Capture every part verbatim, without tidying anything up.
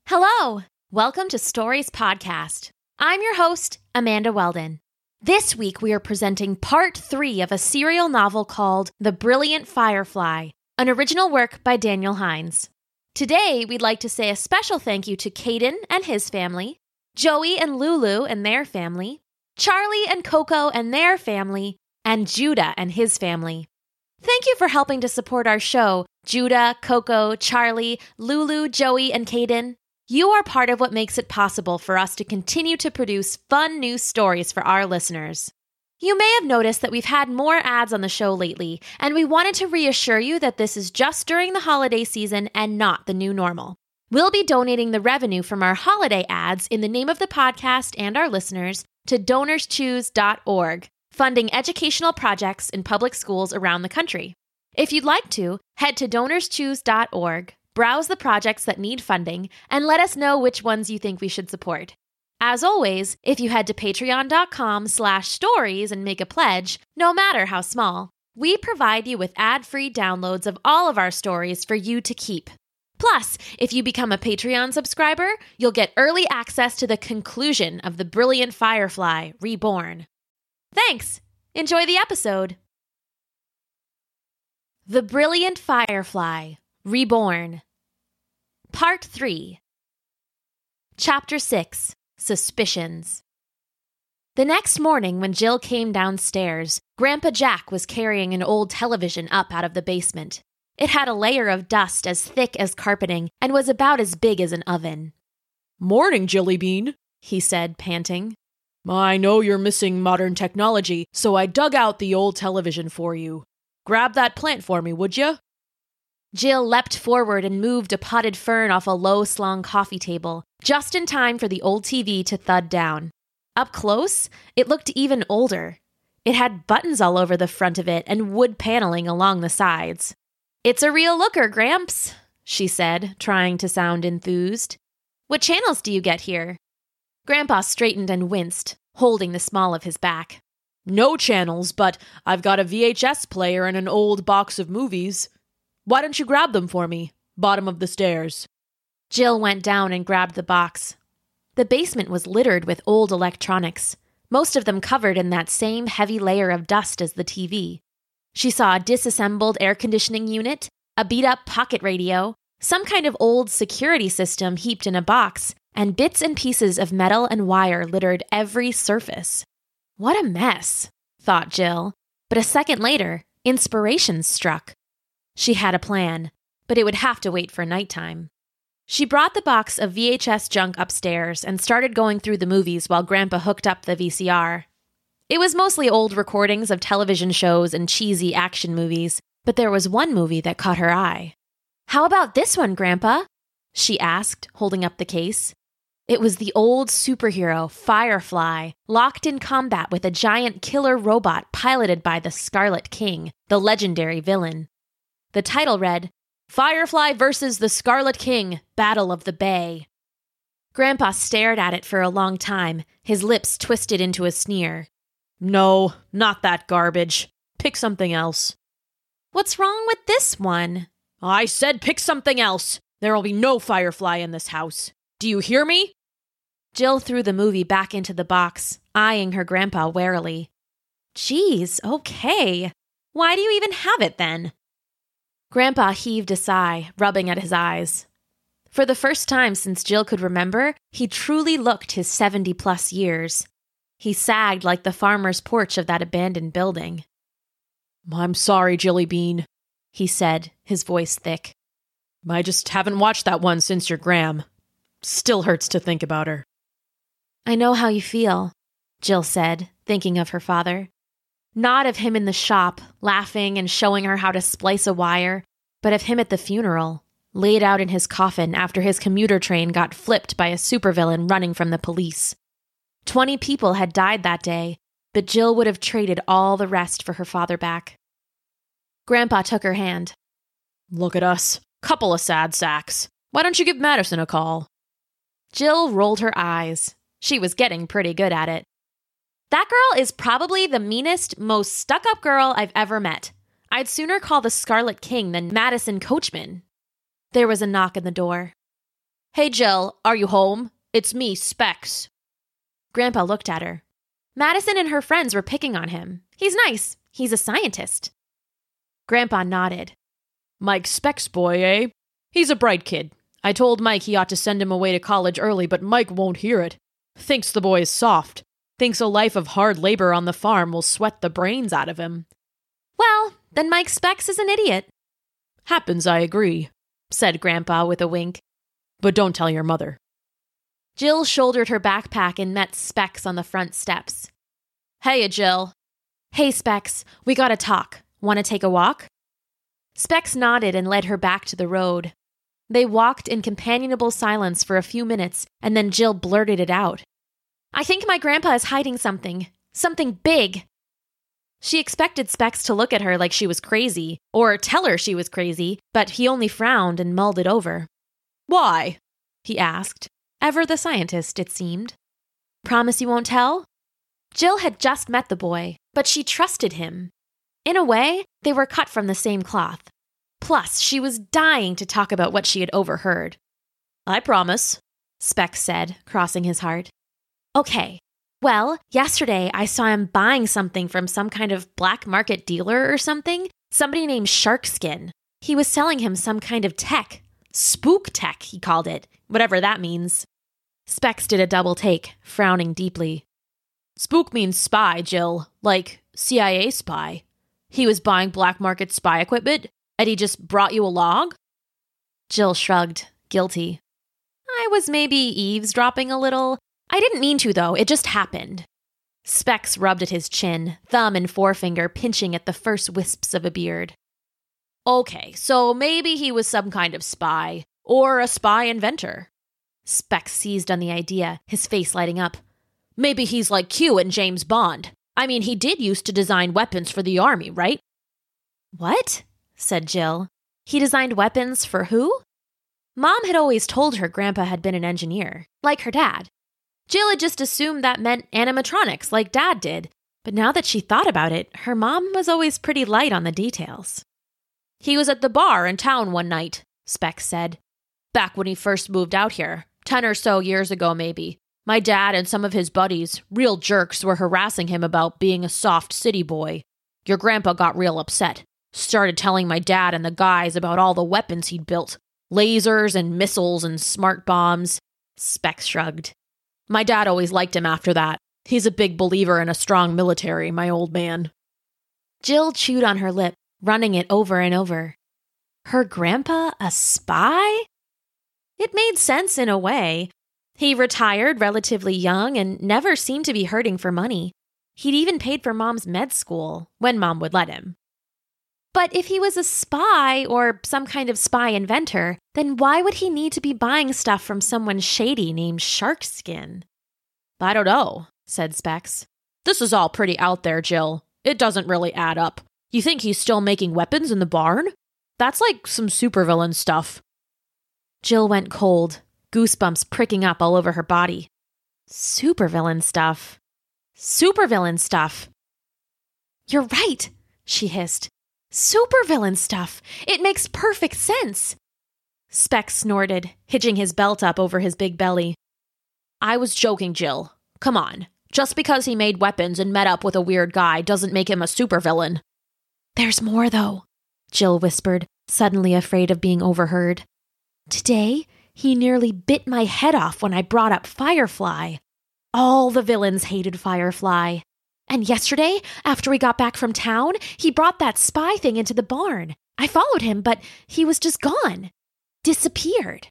Hello! Welcome to Stories Podcast. I'm your host, Amanda Weldon. This week we are presenting part three of a serial novel called The Brilliant Firefly, an original work by Daniel Hines. Today we'd like to say a special thank you to Caden and his family, Joey and Lulu and their family, Charlie and Coco and their family, and Judah and his family. Thank you for helping to support our show, Judah, Coco, Charlie, Lulu, Joey, and Caden. You are part of what makes it possible for us to continue to produce fun new stories for our listeners. You may have noticed that we've had more ads on the show lately, and we wanted to reassure you that this is just during the holiday season and not the new normal. We'll be donating the revenue from our holiday ads in the name of the podcast and our listeners to donors choose dot org, funding educational projects in public schools around the country. If you'd like to, head to donors choose dot org, browse the projects that need funding, and let us know which ones you think we should support. As always, if you head to patreon.com slash stories and make a pledge, no matter how small, we provide you with ad-free downloads of all of our stories for you to keep. Plus, if you become a Patreon subscriber, you'll get early access to the conclusion of The Brilliant Firefly, Reborn. Thanks! Enjoy the episode! The Brilliant Firefly, Reborn. Part three. Chapter six. Suspicions. The next morning when Jill came downstairs, Grandpa Jack was carrying an old television up out of the basement. It had a layer of dust as thick as carpeting and was about as big as an oven. "Morning, Jillybean," he said, panting. "I know you're missing modern technology, so I dug out the old television for you. Grab that plant for me, would you?" Jill leapt forward and moved a potted fern off a low-slung coffee table, just in time for the old T V to thud down. Up close, it looked even older. It had buttons all over the front of it and wood paneling along the sides. "It's a real looker, Gramps," she said, trying to sound enthused. "What channels do you get here?" Grandpa straightened and winced, holding the small of his back. "No channels, but I've got a V H S player and an old box of movies. Why don't you grab them for me? Bottom of the stairs." Jill went down and grabbed the box. The basement was littered with old electronics, most of them covered in that same heavy layer of dust as the T V. She saw a disassembled air conditioning unit, a beat-up pocket radio, some kind of old security system heaped in a box, and bits and pieces of metal and wire littered every surface. What a mess, thought Jill. But a second later, inspiration struck. She had a plan, but it would have to wait for nighttime. She brought the box of V H S junk upstairs and started going through the movies while Grandpa hooked up the V C R. It was mostly old recordings of television shows and cheesy action movies, but there was one movie that caught her eye. "How about this one, Grandpa?" she asked, holding up the case. It was the old superhero, Firefly, locked in combat with a giant killer robot piloted by the Scarlet King, the legendary villain. The title read, "Firefly versus the Scarlet King, Battle of the Bay." Grandpa stared at it for a long time, his lips twisted into a sneer. "No, not that garbage. Pick something else." "What's wrong with this one?" "I said pick something else. There'll be no Firefly in this house. Do you hear me?" Jill threw the movie back into the box, eyeing her grandpa warily. "Geez, okay. Why do you even have it then?" Grandpa heaved a sigh, rubbing at his eyes. For the first time since Jill could remember, he truly looked his seventy-plus years. He sagged like the farmer's porch of that abandoned building. "I'm sorry, Jillybean," he said, his voice thick. "I just haven't watched that one since your gram. Still hurts to think about her." "I know how you feel," Jill said, thinking of her father. Not of him in the shop, laughing and showing her how to splice a wire, but of him at the funeral, laid out in his coffin after his commuter train got flipped by a supervillain running from the police. Twenty people had died that day, but Jill would have traded all the rest for her father back. Grandpa took her hand. "Look at us. Couple of sad sacks. Why don't you give Madison a call?" Jill rolled her eyes. She was getting pretty good at it. "That girl is probably the meanest, most stuck-up girl I've ever met. I'd sooner call the Scarlet King than Madison Coachman." There was a knock on the door. Hey, Jill, are you home? It's me, Specs. Grandpa looked at her. Madison and her friends were picking on him. He's nice. He's a scientist. Grandpa nodded. Mike Specs boy, eh? He's a bright kid. I told Mike he ought to send him away to college early, but Mike won't hear it. Thinks the boy is soft. Thinks a life of hard labor on the farm will sweat the brains out of him. Well, then Mike Specs is an idiot. Happens, I agree, said Grandpa with a wink. But don't tell your mother. Jill shouldered her backpack and met Specs on the front steps. Hey, Jill. Hey, Specs, we gotta talk. Want to take a walk? Specs nodded and led her back to the road. They walked in companionable silence for a few minutes, and then Jill blurted it out. I think my grandpa is hiding something. Something big. She expected Specs to look at her like she was crazy, or tell her she was crazy, but he only frowned and mulled it over. Why? He asked. Ever the scientist, it seemed. Promise you won't tell? Jill had just met the boy, but she trusted him. In a way, they were cut from the same cloth. Plus, she was dying to talk about what she had overheard. I promise, Specs said, crossing his heart. Okay. Well, yesterday I saw him buying something from some kind of black market dealer or something. Somebody named Sharkskin. He was selling him some kind of tech. Spook tech, he called it. Whatever that means. Specs did a double take, frowning deeply. Spook means spy, Jill. Like C I A spy. He was buying black market spy equipment, and he just brought you along? Jill shrugged, guilty. I was maybe eavesdropping a little. I didn't mean to, though. It just happened. Specs rubbed at his chin, thumb and forefinger pinching at the first wisps of a beard. Okay, so maybe he was some kind of spy, or a spy inventor. Specs seized on the idea, his face lighting up. Maybe he's like Q and James Bond. I mean, he did used to design weapons for the army, right? What? Said Jill. He designed weapons for who? Mom had always told her Grandpa had been an engineer, like her dad. Jill had just assumed that meant animatronics, like Dad did, but now that she thought about it, her mom was always pretty light on the details. He was at the bar in town one night, Specs said. Back when he first moved out here, ten or so years ago maybe. My dad and some of his buddies, real jerks, were harassing him about being a soft city boy. Your grandpa got real upset. Started telling my dad and the guys about all the weapons he'd built. Lasers and missiles and smart bombs. Specs shrugged. My dad always liked him after that. He's a big believer in a strong military, my old man. Jill chewed on her lip, running it over and over. Her grandpa a spy? It made sense in a way. He retired relatively young and never seemed to be hurting for money. He'd even paid for Mom's med school, when Mom would let him. But if he was a spy or some kind of spy inventor, then why would he need to be buying stuff from someone shady named Sharkskin? I don't know, said Specs. This is all pretty out there, Jill. It doesn't really add up. You think he's still making weapons in the barn? That's like some supervillain stuff. Jill went cold, goosebumps pricking up all over her body. Supervillain stuff. Supervillain stuff. You're right, she hissed. Supervillain stuff. It makes perfect sense. Specs snorted, hitching his belt up over his big belly. I was joking, Jill. Come on. Just because he made weapons and met up with a weird guy doesn't make him a supervillain. There's more, though, Jill whispered, suddenly afraid of being overheard. Today, he nearly bit my head off when I brought up Firefly. All the villains hated Firefly. And yesterday, after we got back from town, he brought that spy thing into the barn. I followed him, but he was just gone. Disappeared.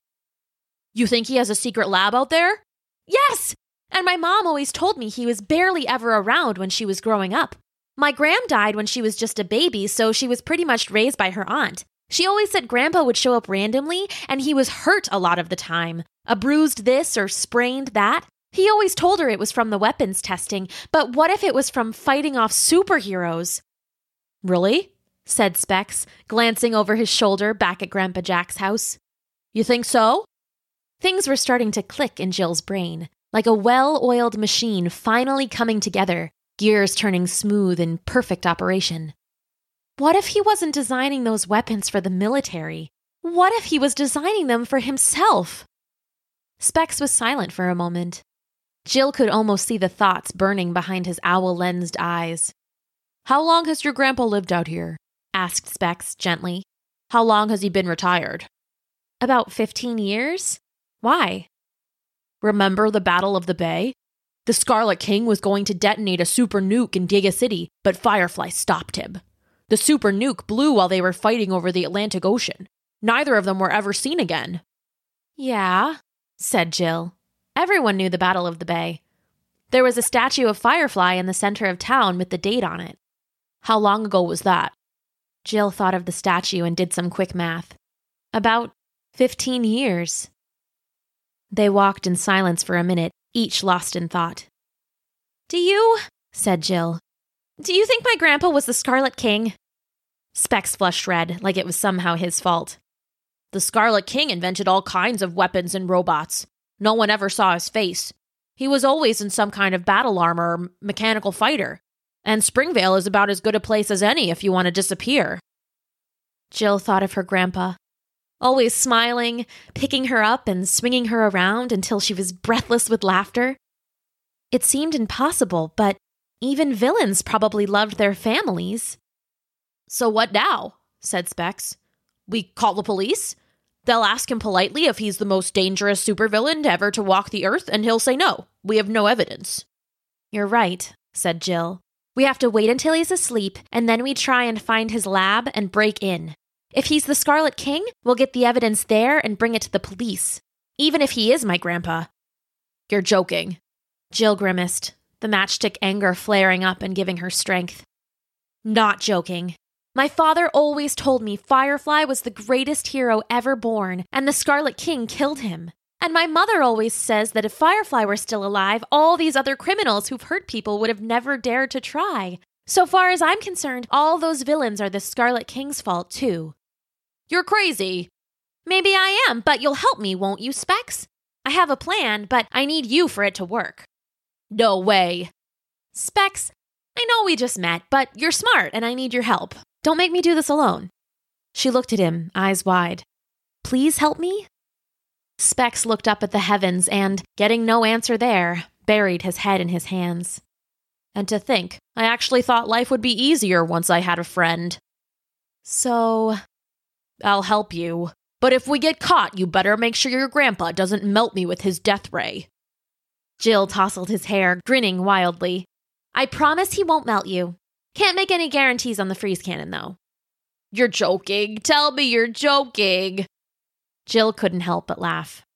You think he has a secret lab out there? Yes! And my mom always told me he was barely ever around when she was growing up. My gram died when she was just a baby, so she was pretty much raised by her aunt. She always said Grandpa would show up randomly, and he was hurt a lot of the time. A bruised this or sprained that. He always told her it was from the weapons testing, but what if it was from fighting off superheroes? Really? Said Specs, glancing over his shoulder back at Grandpa Jack's house. You think so? Things were starting to click in Jill's brain, like a well-oiled machine finally coming together, gears turning smooth in perfect operation. What if he wasn't designing those weapons for the military? What if he was designing them for himself? Specs was silent for a moment. Jill could almost see the thoughts burning behind his owl-lensed eyes. "How long has your grandpa lived out here?" asked Specs gently. "How long has he been retired?" "About fifteen years. Why?" "Remember the Battle of the Bay? The Scarlet King was going to detonate a super nuke in Giga City, but Firefly stopped him. The super nuke blew while they were fighting over the Atlantic Ocean. Neither of them were ever seen again." "Yeah," said Jill. Everyone knew the Battle of the Bay. There was a statue of Firefly in the center of town with the date on it. "How long ago was that?" Jill thought of the statue and did some quick math. About fifteen years. They walked in silence for a minute, each lost in thought. "Do you," said Jill, "do you think my grandpa was the Scarlet King?" Specs flushed red, like it was somehow his fault. "The Scarlet King invented all kinds of weapons and robots. No one ever saw his face. He was always in some kind of battle armor or mechanical fighter. And Springvale is about as good a place as any if you want to disappear." Jill thought of her grandpa, always smiling, picking her up and swinging her around until she was breathless with laughter. It seemed impossible, but even villains probably loved their families. "So what now?" said Specs. "We call the police? They'll ask him politely if he's the most dangerous supervillain ever to walk the earth, and he'll say no. We have no evidence." "You're right," said Jill. "We have to wait until he's asleep, and then we try and find his lab and break in. If he's the Scarlet King, we'll get the evidence there and bring it to the police, even if he is my grandpa." "You're joking." Jill grimaced, the matchstick anger flaring up and giving her strength. "Not joking. My father always told me Firefly was the greatest hero ever born, and the Scarlet King killed him. And my mother always says that if Firefly were still alive, all these other criminals who've hurt people would have never dared to try. So far as I'm concerned, all those villains are the Scarlet King's fault, too." "You're crazy." "Maybe I am, but you'll help me, won't you, Specs? I have a plan, but I need you for it to work." "No way." "Specs, I know we just met, but you're smart and I need your help. Don't make me do this alone." She looked at him, eyes wide. "Please help me?" Specs looked up at the heavens and, getting no answer there, buried his head in his hands. "And to think, I actually thought life would be easier once I had a friend." "So..." "I'll help you. But if we get caught, you better make sure your grandpa doesn't melt me with his death ray." Jill tousled his hair, grinning wildly. "I promise he won't melt you. Can't make any guarantees on the freeze cannon, though." "You're joking. Tell me you're joking." Jill couldn't help but laugh.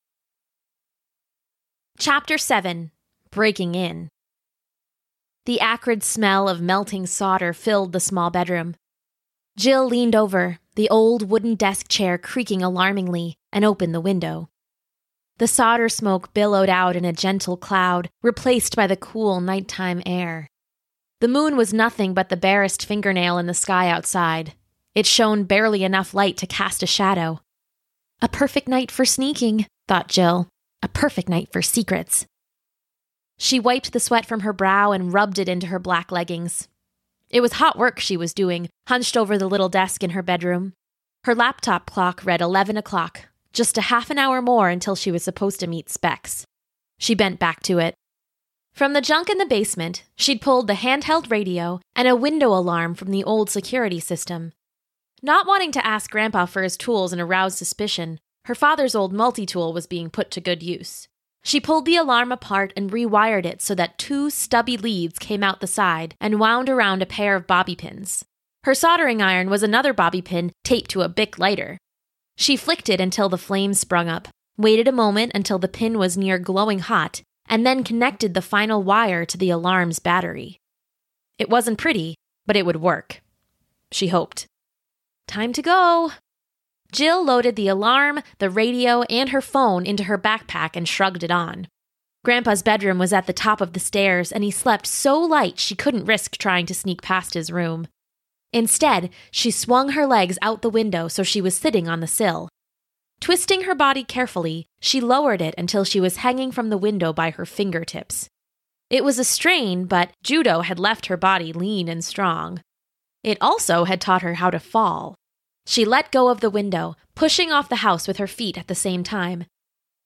Chapter seven. Breaking In. The acrid smell of melting solder filled the small bedroom. Jill leaned over, the old wooden desk chair creaking alarmingly, and opened the window. The solder smoke billowed out in a gentle cloud, replaced by the cool nighttime air. The moon was nothing but the barest fingernail in the sky outside. It shone barely enough light to cast a shadow. A perfect night for sneaking, thought Jill. A perfect night for secrets. She wiped the sweat from her brow and rubbed it into her black leggings. It was hot work she was doing, hunched over the little desk in her bedroom. Her laptop clock read eleven o'clock, just a half an hour more until she was supposed to meet Specs. She bent back to it. From the junk in the basement, she'd pulled the handheld radio and a window alarm from the old security system. Not wanting to ask Grandpa for his tools and arouse suspicion, her father's old multi-tool was being put to good use. She pulled the alarm apart and rewired it so that two stubby leads came out the side and wound around a pair of bobby pins. Her soldering iron was another bobby pin taped to a Bic lighter. She flicked it until the flame sprung up, waited a moment until the pin was near glowing hot, and then connected the final wire to the alarm's battery. It wasn't pretty, but it would work. She hoped. Time to go. Jill loaded the alarm, the radio, and her phone into her backpack and shrugged it on. Grandpa's bedroom was at the top of the stairs, and he slept so light she couldn't risk trying to sneak past his room. Instead, she swung her legs out the window so she was sitting on the sill. Twisting her body carefully, she lowered it until she was hanging from the window by her fingertips. It was a strain, but judo had left her body lean and strong. It also had taught her how to fall. She let go of the window, pushing off the house with her feet at the same time.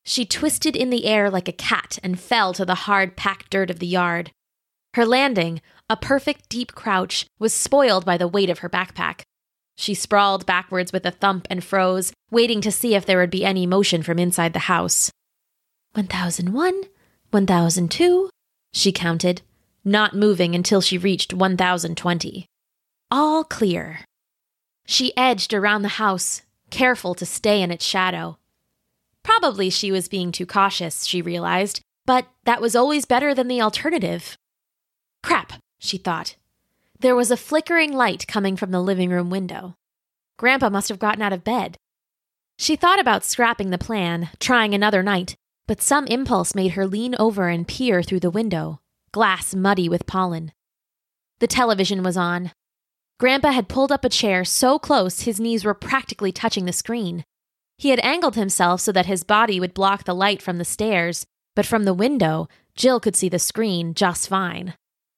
She twisted in the air like a cat and fell to the hard, packed dirt of the yard. Her landing, a perfect deep crouch, was spoiled by the weight of her backpack. She sprawled backwards with a thump and froze, waiting to see if there would be any motion from inside the house. one thousand one, one thousand two, she counted, not moving until she reached one thousand twenty. All clear. She edged around the house, careful to stay in its shadow. Probably she was being too cautious, she realized, but that was always better than the alternative. Crap, she thought. There was a flickering light coming from the living room window. Grandpa must have gotten out of bed. She thought about scrapping the plan, trying another night, but some impulse made her lean over and peer through the window, glass muddy with pollen. The television was on. Grandpa had pulled up a chair so close his knees were practically touching the screen. He had angled himself so that his body would block the light from the stairs, but from the window, Jill could see the screen just fine.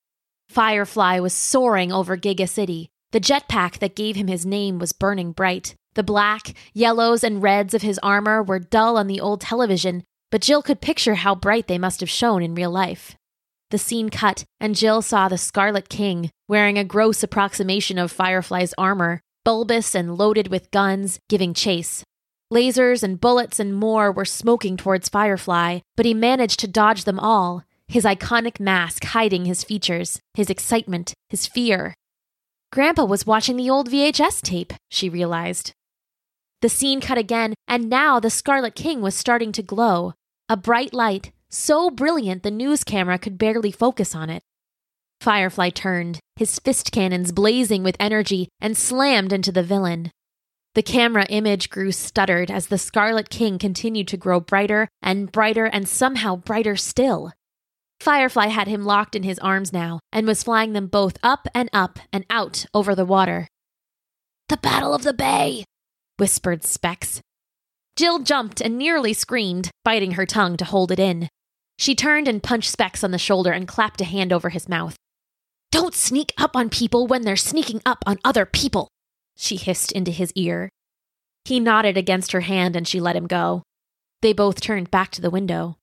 Firefly was soaring over Giga City. The jetpack that gave him his name was burning bright. The black, yellows, and reds of his armor were dull on the old television, but Jill could picture how bright they must have shone in real life. The scene cut, and Jill saw the Scarlet King, wearing a gross approximation of Firefly's armor, bulbous and loaded with guns, giving chase. Lasers and bullets and more were smoking towards Firefly, but he managed to dodge them all, his iconic mask hiding his features, his excitement, his fear. Grandpa was watching the old V H S tape, she realized. The scene cut again, and now the Scarlet King was starting to glow, a bright light, so brilliant the news camera could barely focus on it. Firefly turned, his fist cannons blazing with energy, and slammed into the villain. The camera image grew stuttered as the Scarlet King continued to grow brighter and brighter and somehow brighter still. Firefly had him locked in his arms now and was flying them both up and up and out over the water. "The Battle of the Bay!" whispered Specs. Jill jumped and nearly screamed, biting her tongue to hold it in. She turned and punched Specs on the shoulder and clapped a hand over his mouth. "Don't sneak up on people when they're sneaking up on other people," she hissed into his ear. He nodded against her hand and she let him go. They both turned back to the window.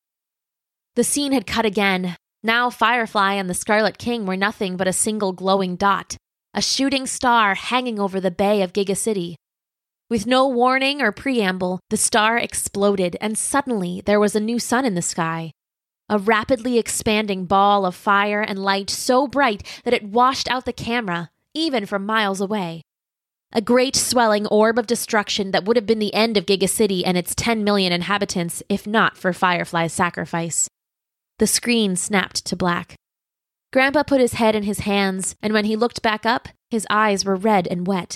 The scene had cut again. Now Firefly and the Scarlet King were nothing but a single glowing dot, a shooting star hanging over the bay of Giga City. With no warning or preamble, the star exploded and suddenly there was a new sun in the sky. A rapidly expanding ball of fire and light so bright that it washed out the camera, even from miles away. A great swelling orb of destruction that would have been the end of Giga City and its ten million inhabitants if not for Firefly's sacrifice. The screen snapped to black. Grandpa put his head in his hands, and when he looked back up, his eyes were red and wet.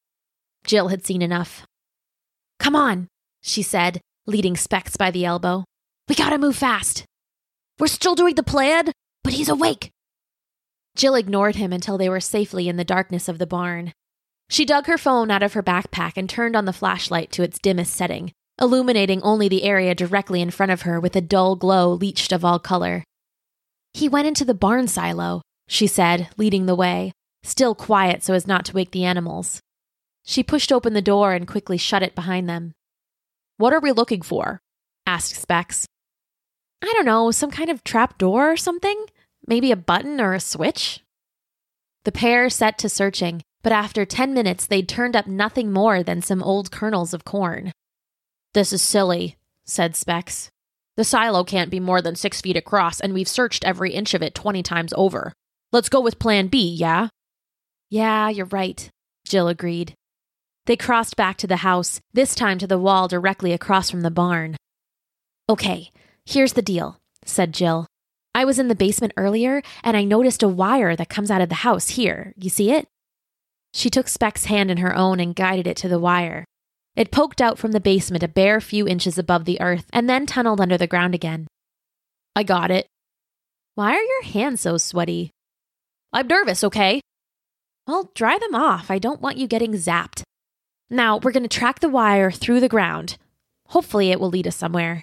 Jill had seen enough. "Come on," she said, leading Specs by the elbow. "We gotta move fast." "We're still doing the plan, but he's awake." Jill ignored him until they were safely in the darkness of the barn. She dug her phone out of her backpack and turned on the flashlight to its dimmest setting, illuminating only the area directly in front of her with a dull glow leached of all color. "He went into the barn silo," she said, leading the way, still quiet so as not to wake the animals. She pushed open the door and quickly shut it behind them. "What are we looking for?" asked Specs. "I don't know, some kind of trap door or something? Maybe a button or a switch?" The pair set to searching, but after ten minutes they'd turned up nothing more than some old kernels of corn. "This is silly," said Specs. "The silo can't be more than six feet across, and we've searched every inch of it twenty times over. Let's go with Plan B, yeah?" "Yeah, you're right," Jill agreed. They crossed back to the house, this time to the wall directly across from the barn. "Okay, here's the deal," said Jill. "I was in the basement earlier, and I noticed a wire that comes out of the house here. You see it?" She took Specs' hand in her own and guided it to the wire. It poked out from the basement a bare few inches above the earth and then tunneled under the ground again. "I got it." "Why are your hands so sweaty?" "I'm nervous, okay?" "Well, dry them off. I don't want you getting zapped. Now, we're going to track the wire through the ground. Hopefully it will lead us somewhere."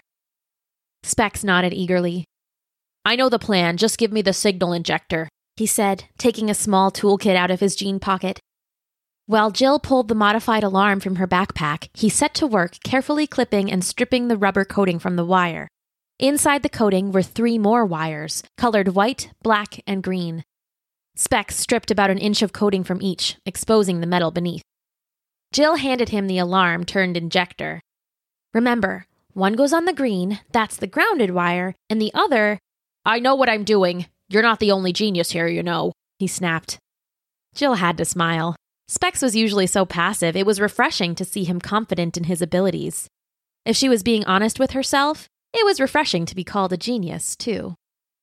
Specs nodded eagerly. "I know the plan. Just give me the signal injector," he said, taking a small toolkit out of his jean pocket. While Jill pulled the modified alarm from her backpack, he set to work carefully clipping and stripping the rubber coating from the wire. Inside the coating were three more wires, colored white, black, and green. Specs stripped about an inch of coating from each, exposing the metal beneath. Jill handed him the alarm-turned injector. Remember, one goes on the green, that's the grounded wire, and the other— I know what I'm doing. You're not the only genius here, you know, he snapped. Jill had to smile. Specs was usually so passive, it was refreshing to see him confident in his abilities. If she was being honest with herself, it was refreshing to be called a genius, too.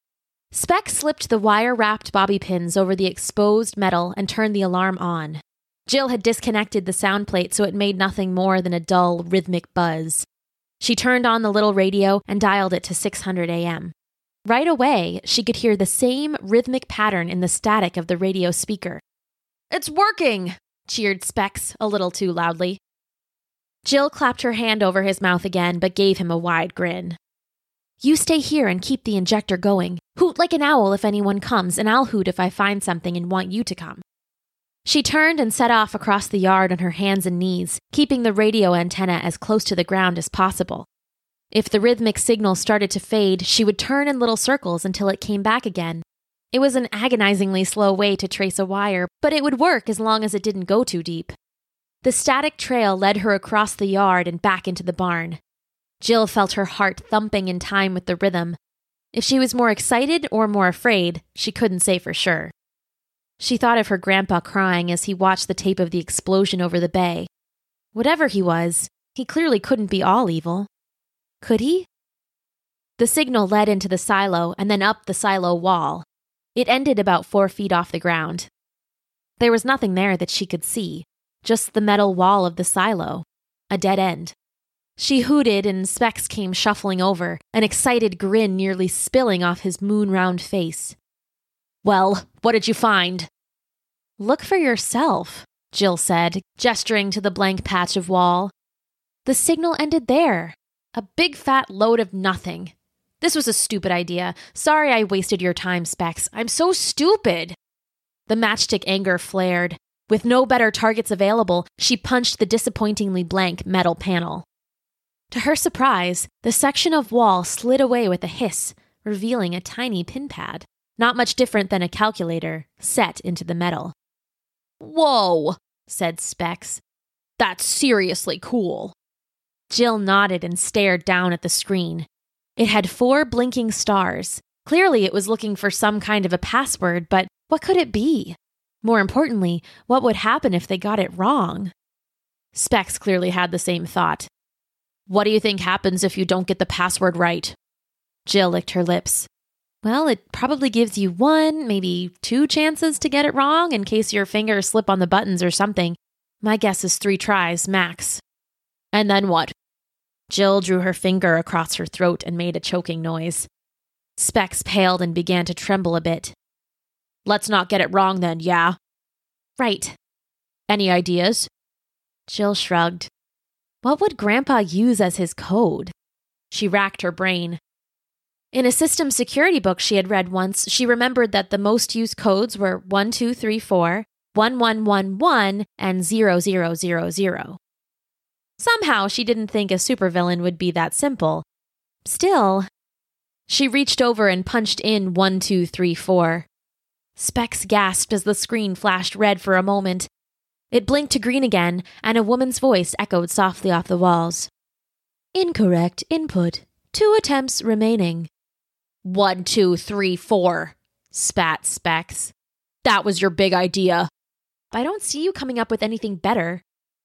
Specs slipped the wire-wrapped bobby pins over the exposed metal and turned the alarm on. Jill had disconnected the sound plate so it made nothing more than a dull, rhythmic buzz. She turned on the little radio and dialed it to six hundred A M. Right away, she could hear the same rhythmic pattern in the static of the radio speaker. It's working, cheered Specs a little too loudly. Jill clapped her hand over his mouth again, but gave him a wide grin. You stay here and keep the injector going. Hoot like an owl if anyone comes, and I'll hoot if I find something and want you to come. She turned and set off across the yard on her hands and knees, keeping the radio antenna as close to the ground as possible. If the rhythmic signal started to fade, she would turn in little circles until it came back again. It was an agonizingly slow way to trace a wire, but it would work as long as it didn't go too deep. The static trail led her across the yard and back into the barn. Jill felt her heart thumping in time with the rhythm. If she was more excited or more afraid, she couldn't say for sure. She thought of her grandpa crying as he watched the tape of the explosion over the bay. Whatever he was, he clearly couldn't be all evil. Could he? The signal led into the silo and then up the silo wall. It ended about four feet off the ground. There was nothing there that she could see, just the metal wall of the silo, a dead end. She hooted and Specs came shuffling over, an excited grin nearly spilling off his moon-round face. Well, what did you find? Look for yourself, Jill said, gesturing to the blank patch of wall. The signal ended there. A big fat load of nothing. This was a stupid idea. Sorry I wasted your time, Specs. I'm so stupid. The matchstick anger flared. With no better targets available, she punched the disappointingly blank metal panel. To her surprise, the section of wall slid away with a hiss, revealing a tiny pin pad, not much different than a calculator, set into the metal. Whoa, said Specs. That's seriously cool. Jill nodded and stared down at the screen. It had four blinking stars. Clearly it was looking for some kind of a password, but what could it be? More importantly, what would happen if they got it wrong? Specs clearly had the same thought. What do you think happens if you don't get the password right? Jill licked her lips. Well, it probably gives you one, maybe two chances to get it wrong in case your fingers slip on the buttons or something. My guess is three tries, max. And then what? Jill drew her finger across her throat and made a choking noise. Specs paled and began to tremble a bit. Let's not get it wrong then, yeah? Right. Any ideas? Jill shrugged. What would Grandpa use as his code? She racked her brain. In a system security book she had read once, she remembered that the most used codes were one two three four, one one one one, and zero zero zero zero. Somehow she didn't think a supervillain would be that simple. Still, she reached over and punched in one two three four. Specs gasped as the screen flashed red for a moment. It blinked to green again, and a woman's voice echoed softly off the walls. Incorrect input. Two attempts remaining. One, two, three, four, spat Specs. That was your big idea. I don't see you coming up with anything better.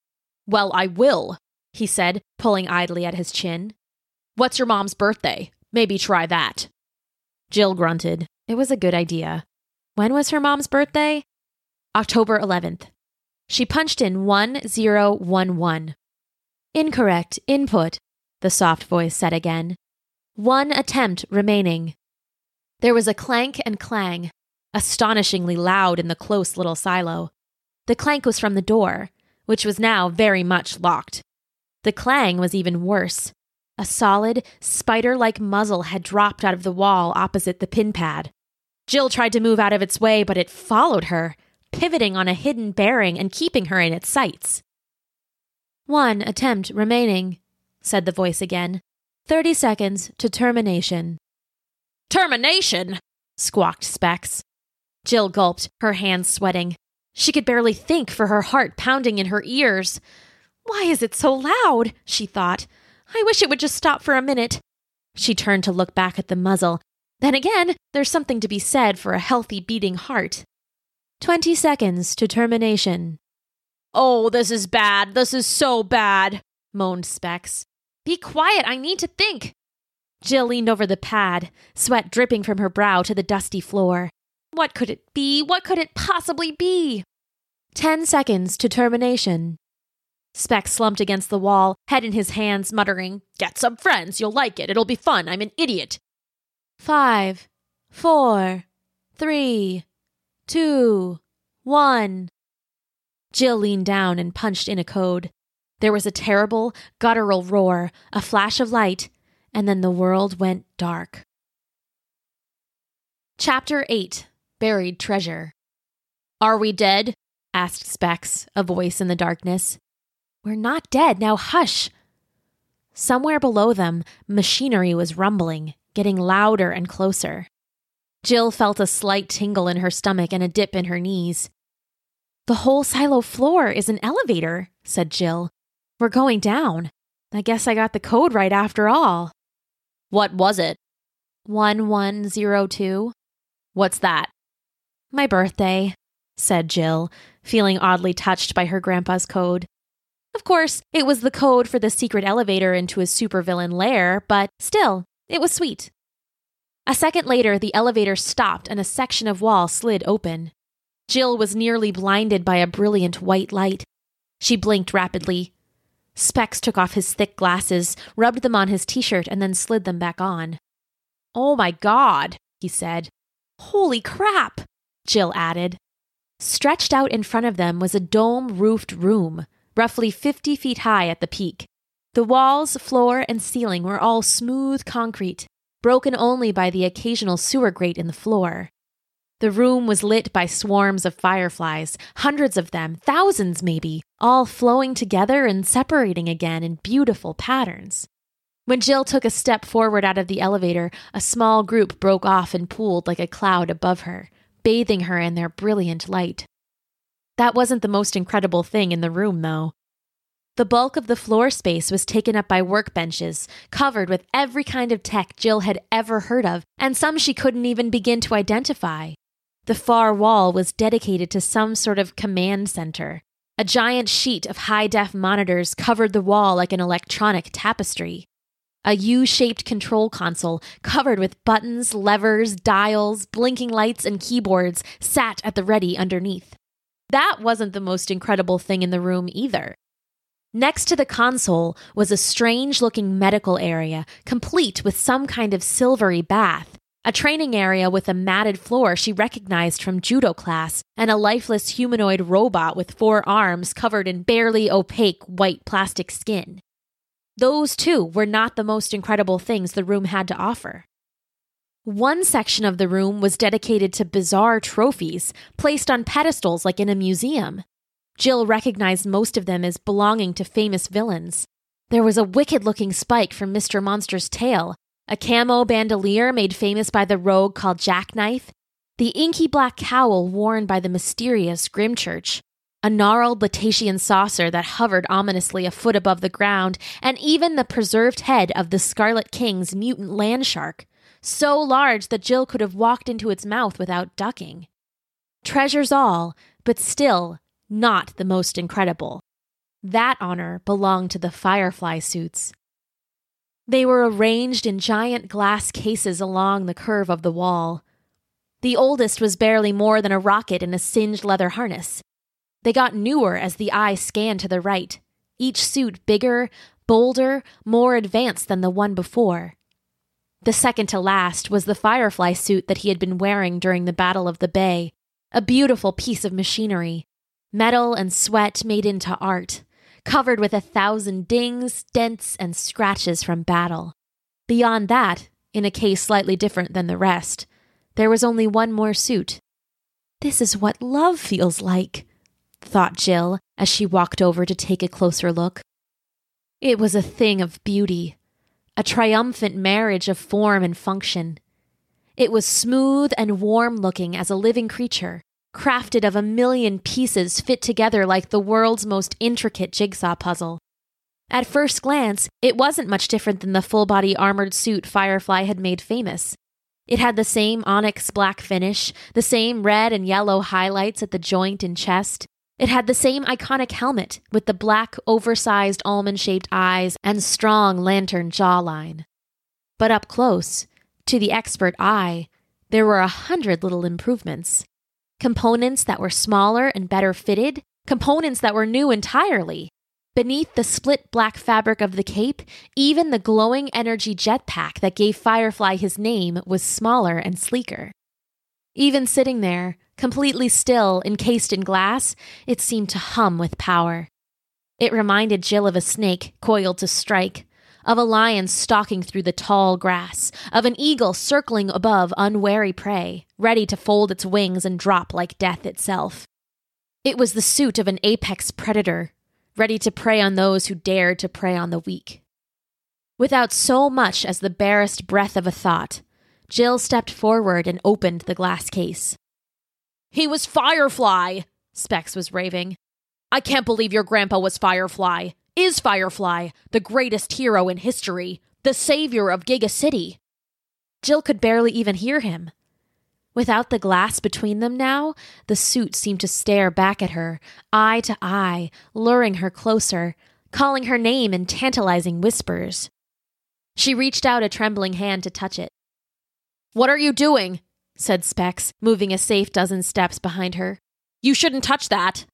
Well, I will, he said, pulling idly at his chin. What's your mom's birthday? Maybe try that. Jill grunted. It was a good idea. When was her mom's birthday? October eleventh. She punched in one zero one one. Incorrect input, the soft voice said again. One attempt remaining. There was a clank and clang, astonishingly loud in the close little silo. The clank was from the door, which was now very much locked. The clang was even worse. A solid, spider-like muzzle had dropped out of the wall opposite the pin pad. Jill tried to move out of its way, but it followed her, pivoting on a hidden bearing and keeping her in its sights. One attempt remaining, said the voice again. Thirty seconds to termination. Termination? Squawked Specs. Jill gulped, her hands sweating. She could barely think for her heart pounding in her ears. Why is it so loud? She thought. I wish it would just stop for a minute. She turned to look back at the muzzle. Then again, there's something to be said for a healthy beating heart. Twenty seconds to termination. Oh, this is bad. This is so bad, moaned Specs. Be quiet. I need to think. Jill leaned over the pad, sweat dripping from her brow to the dusty floor. What could it be? What could it possibly be? Ten seconds to termination. Specs slumped against the wall, head in his hands, muttering, Get some friends. You'll like it. It'll be fun. I'm an idiot. Five, four, three, two, one. Jill leaned down and punched in a code. There was a terrible, guttural roar, a flash of light, and then the world went dark. Chapter eight. Buried Treasure. Are we dead? Asked Specs, a voice in the darkness. We're not dead, now hush. Somewhere below them, machinery was rumbling, getting louder and closer. Jill felt a slight tingle in her stomach and a dip in her knees. The whole silo floor is an elevator, said Jill. We're going down. I guess I got the code right after all. What was it? one one zero two. What's that? My birthday, said Jill, feeling oddly touched by her grandpa's code. Of course, it was the code for the secret elevator into his supervillain lair, but still, it was sweet. A second later, the elevator stopped and a section of wall slid open. Jill was nearly blinded by a brilliant white light. She blinked rapidly. Specs took off his thick glasses, rubbed them on his t-shirt, and then slid them back on. Oh my God, he said. Holy crap, Jill added. Stretched out in front of them was a dome-roofed room, roughly fifty feet high at the peak. The walls, floor, and ceiling were all smooth concrete, broken only by the occasional sewer grate in the floor. The room was lit by swarms of fireflies, hundreds of them, thousands maybe, all flowing together and separating again in beautiful patterns. When Jill took a step forward out of the elevator, a small group broke off and pooled like a cloud above her, bathing her in their brilliant light. That wasn't the most incredible thing in the room, though. The bulk of the floor space was taken up by workbenches, covered with every kind of tech Jill had ever heard of, and some she couldn't even begin to identify. The far wall was dedicated to some sort of command center. A giant sheet of high-def monitors covered the wall like an electronic tapestry. A U-shaped control console, covered with buttons, levers, dials, blinking lights, and keyboards, sat at the ready underneath. That wasn't the most incredible thing in the room either. Next to the console was a strange-looking medical area, complete with some kind of silvery bath, a training area with a matted floor she recognized from judo class, and a lifeless humanoid robot with four arms covered in barely opaque white plastic skin. Those, too, were not the most incredible things the room had to offer. One section of the room was dedicated to bizarre trophies, placed on pedestals like in a museum. Jill recognized most of them as belonging to famous villains. There was a wicked-looking spike from Mister Monster's tail, a camo bandolier made famous by the rogue called Jackknife, the inky black cowl worn by the mysterious Grimchurch, a gnarled Latacian saucer that hovered ominously a foot above the ground, and even the preserved head of the Scarlet King's mutant land shark, so large that Jill could have walked into its mouth without ducking. Treasures all, but still not the most incredible. That honor belonged to the Firefly suits. They were arranged in giant glass cases along the curve of the wall. The oldest was barely more than a rocket in a singed leather harness. They got newer as the eye scanned to the right, each suit bigger, bolder, more advanced than the one before. The second to last was the Firefly suit that he had been wearing during the Battle of the Bay, a beautiful piece of machinery, metal and sweat made into art, covered with a thousand dings, dents, and scratches from battle. Beyond that, in a case slightly different than the rest, there was only one more suit. This is what love feels like, thought Jill as she walked over to take a closer look. It was a thing of beauty, a triumphant marriage of form and function. It was smooth and warm-looking as a living creature, crafted of a million pieces fit together like the world's most intricate jigsaw puzzle. At first glance, it wasn't much different than the full-body armored suit Firefly had made famous. It had the same onyx black finish, the same red and yellow highlights at the joint and chest. It had the same iconic helmet with the black, oversized almond-shaped eyes and strong lantern jawline. But up close, to the expert eye, there were a hundred little improvements. Components that were smaller and better fitted, components that were new entirely. Beneath the split black fabric of the cape, even the glowing energy jetpack that gave Firefly his name was smaller and sleeker. Even sitting there, completely still, encased in glass, it seemed to hum with power. It reminded Jill of a snake coiled to strike, of a lion stalking through the tall grass, of an eagle circling above unwary prey, ready to fold its wings and drop like death itself. It was the suit of an apex predator, ready to prey on those who dared to prey on the weak. Without so much as the barest breath of a thought, Jill stepped forward and opened the glass case. "He was Firefly," Specs was raving. "I can't believe your grandpa was Firefly. Is Firefly, the greatest hero in history, the savior of Giga City." Jill could barely even hear him. Without the glass between them now, the suit seemed to stare back at her, eye to eye, luring her closer, calling her name in tantalizing whispers. She reached out a trembling hand to touch it. "What are you doing?" said Specs, moving a safe dozen steps behind her. "You shouldn't touch that."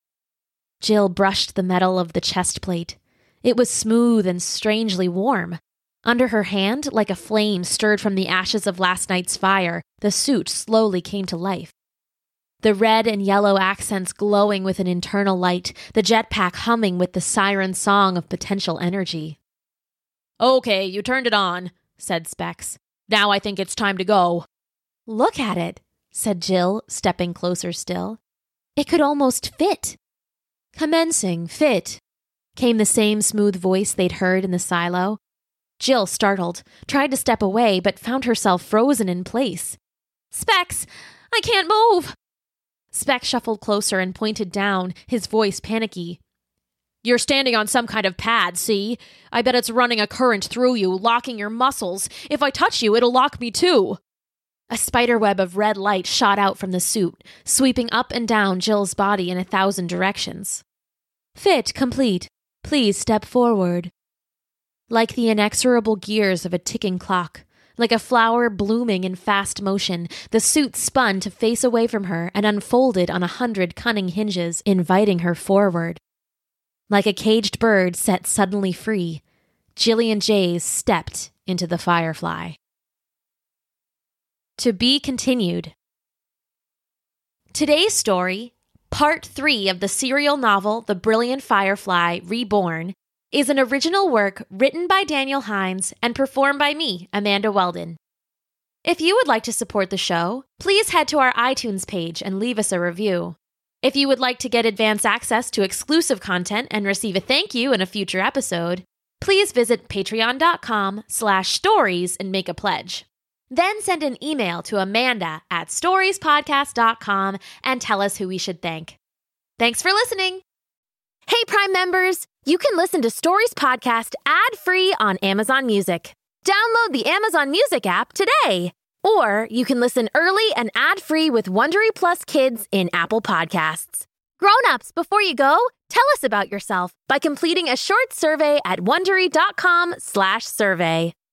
Jill brushed the metal of the chest plate. It was smooth and strangely warm. Under her hand, like a flame stirred from the ashes of last night's fire, the suit slowly came to life. The red and yellow accents glowing with an internal light, the jetpack humming with the siren song of potential energy. "Okay, you turned it on," said Specs. "Now I think it's time to go." "Look at it," said Jill, stepping closer still. "It could almost fit." "Commencing, fit," came the same smooth voice they'd heard in the silo. Jill, startled, tried to step away, but found herself frozen in place. "Specs, I can't move." Specs shuffled closer and pointed down, his voice panicky. "You're standing on some kind of pad, see? I bet it's running a current through you, locking your muscles. If I touch you, it'll lock me too." A spiderweb of red light shot out from the suit, sweeping up and down Jill's body in a thousand directions. "Fit complete. Please step forward." Like the inexorable gears of a ticking clock, like a flower blooming in fast motion, the suit spun to face away from her and unfolded on a hundred cunning hinges, inviting her forward. Like a caged bird set suddenly free, Jillian Jays stepped into the Firefly. To be continued. Today's story, part three of the serial novel The Brilliant Firefly Reborn, is an original work written by Daniel Hines and performed by me, Amanda Weldon. If you would like to support the show, please head to our iTunes page and leave us a review. If you would like to get advance access to exclusive content and receive a thank you in a future episode, please visit patreon.com slash stories and make a pledge. Then send an email to Amanda at storiespodcast dot com and tell us who we should thank. Thanks for listening. Hey, Prime members, you can listen to Stories Podcast ad-free on Amazon Music. Download the Amazon Music app today. Or you can listen early and ad-free with Wondery Plus Kids in Apple Podcasts. Grown-ups, before you go, tell us about yourself by completing a short survey at wondery.com slash survey.